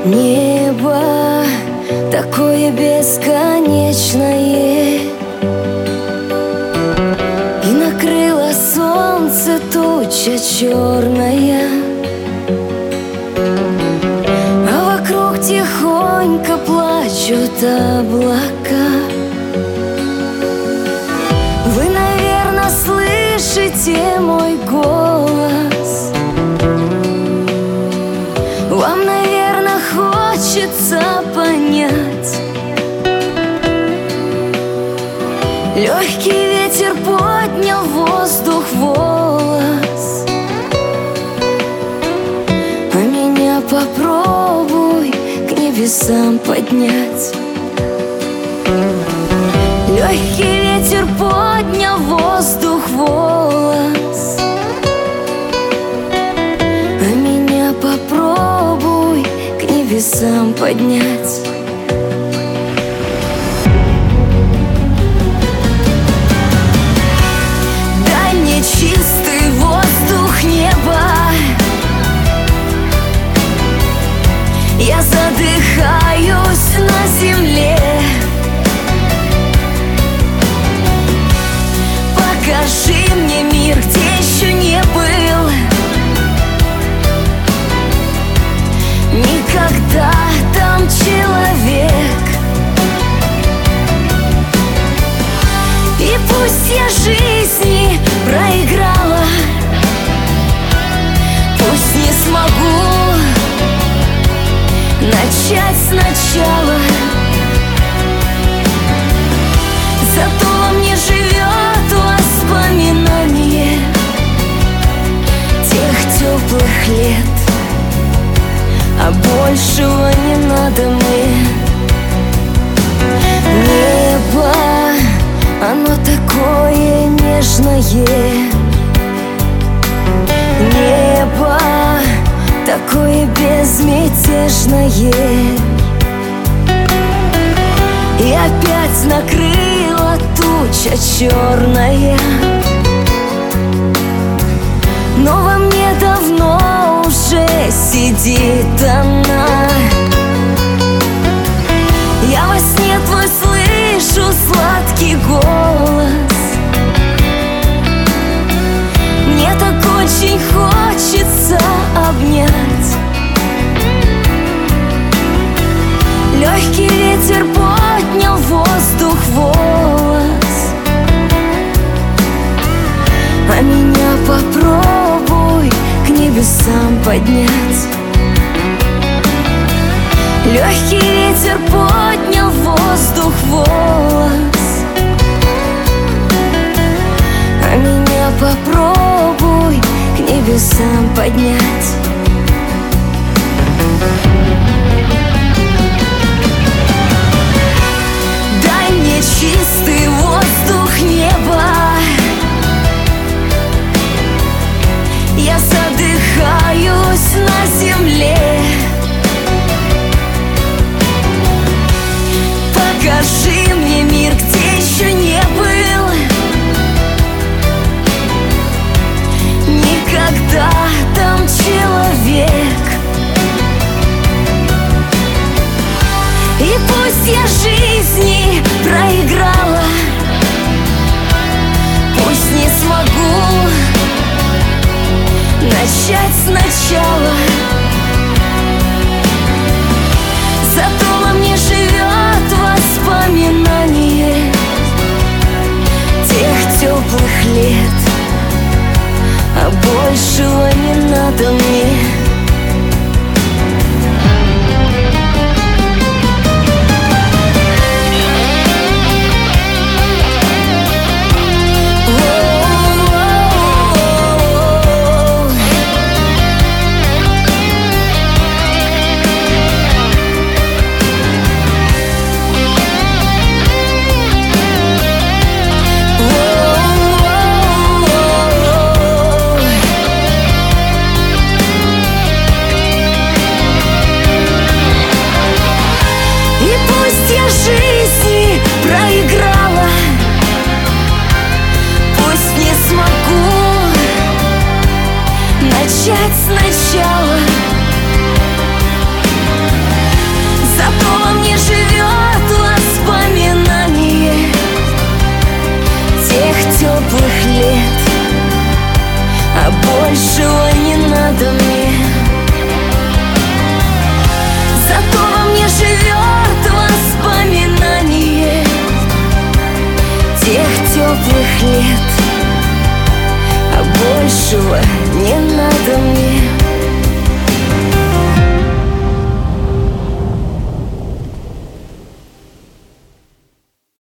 Небо такое бесконечное, и накрыло солнце туча черная, а вокруг тихонько плачут облака. Вы, наверное, слышите мой голос. Вам, наверное, хочется понять. Легкий ветер поднял в воздух волос, а меня попробуй к небесам поднять. Легкий ветер поднял в воздух волос, а меня попробуй к небесам поднять. Дай мне чистый воздух неба, я задыхаюсь на земле. Покажи мне мир, где еще не был никогда там человек. И пусть я жизни проиграла, пусть не смогу начать сначала, зато во мне живет воспоминание тех теплых лет, а большего не надо мне. Небо, оно такое нежное, небо такое безмятежное, и опять накрыла туча черная, но во мне давно уже сидит она. Я во сне твой слышу сладкий голос, мне так очень хочется обнять. Легкий ветер поднял в воздух волос, а меня попробуй к небесам поднять. Легкий ветер поднял в воздух волос, а меня попробуй к небесам поднять. Дай мне чистый воздух неба, я задыхаюсь на земле. Покажи мне мир, где еще не был никогда там человек. И пусть я жизни проиграла, пусть не смогу начать сначала, зато во мне живет воспоминание тех теплых лет, а большего не надо мне. Жизни проиграла, пусть не смогу начать сначала, лет, а большего не надо мне.